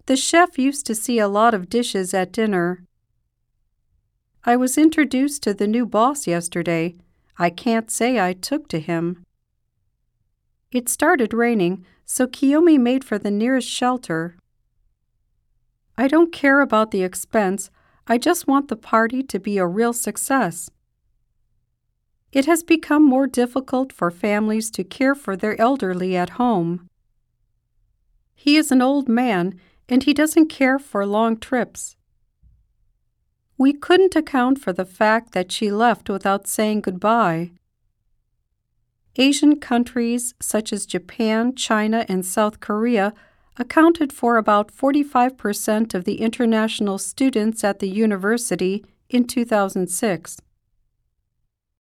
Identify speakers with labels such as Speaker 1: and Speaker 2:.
Speaker 1: The chef used to see a lot of dishes at dinner. I was introduced to the new boss yesterday. I can't say I took to him. It started raining, so Kiyomi made for the nearest shelter. I don't care about the expense. I just want the party to be a real success. It has become more difficult for families to care for their elderly at home. He is an old man, and he doesn't care for long trips. We couldn't account for the fact that she left without saying goodbye. Asian countries such as Japan, China, and South Korea accounted for about 45% of the international students at the university in 2006.